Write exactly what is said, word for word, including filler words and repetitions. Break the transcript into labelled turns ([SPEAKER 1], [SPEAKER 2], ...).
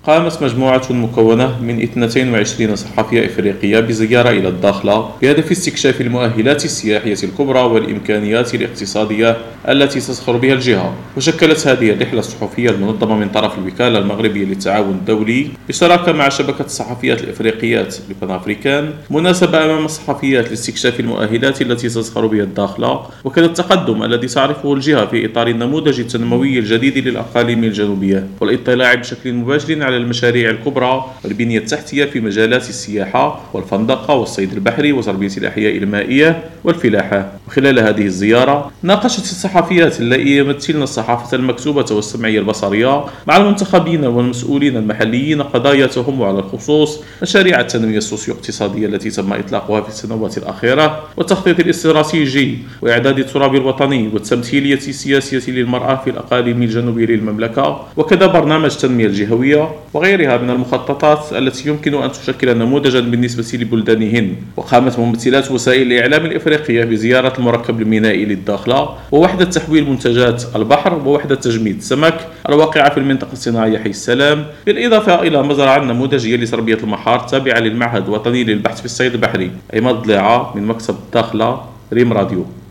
[SPEAKER 1] قامت مجموعة مكونة من اثنتين وعشرين صحفية إفريقية بزيارة إلى الداخلة بهدف استكشاف المؤهلات السياحية الكبرى والإمكانيات الاقتصادية التي تزخر بها الجهة. وشكلت هذه الرحلة الصحفية المنظمة من طرف الوكالة المغربية للتعاون الدولي بشراكة مع شبكة الصحفيات الإفريقيات لبان أفريكان مناسبة أمام الصحفيات لاستكشاف المؤهلات التي تزخر بها الداخلة وكذا التقدم الذي تعرفه الجهة في إطار النموذج التنموي الجديد للأقاليم الجنوبية، والاطلاع بشكل مباشر على المشاريع الكبرى والبنية التحتية في مجالات السياحة والفندقة والصيد البحري وتربية الأحياء المائية والفلاحة. وخلال هذه الزيارة ناقشت الصحفيات اللائي يمثلن الصحافة المكتوبة والسمعية البصرية مع المنتخبين والمسؤولين المحليين قضاياهم، وعلى الخصوص مشاريع التنمية السوسيو اقتصادية التي تم إطلاقها في السنوات الأخيرة، والتخطيط الاستراتيجي، وإعداد التراب الوطني، والتمثيلية السياسية للمرأة في الأقاليم الجنوبية للمملكة، وكذا برنامج التنمية الجهوية وغيرها من المخططات التي يمكن أن تشكل نموذجا بالنسبة لبلدانهن. وقامت ممثلات وسائل الإعلام الإفريقية بزيارة المركب المينائي للداخلة ووحدة تحويل منتجات البحر ووحدة تجميد السمك الواقعة في المنطقة الصناعية حي السلام، بالإضافة إلى مزرعة نموذجية لتربية المحار تابعة للمعهد الوطني للبحث في الصيد البحري. عماد ضليعة من مكتب الداخلة، ريم راديو.